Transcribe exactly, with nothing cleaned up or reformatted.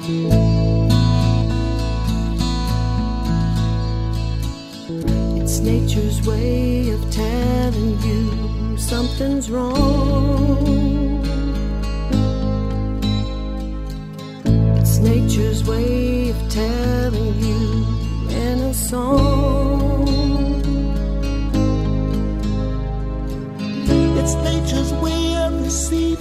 It's nature's way of telling you something's wrong. It's nature's way of telling you in a song. It's nature's way of receiving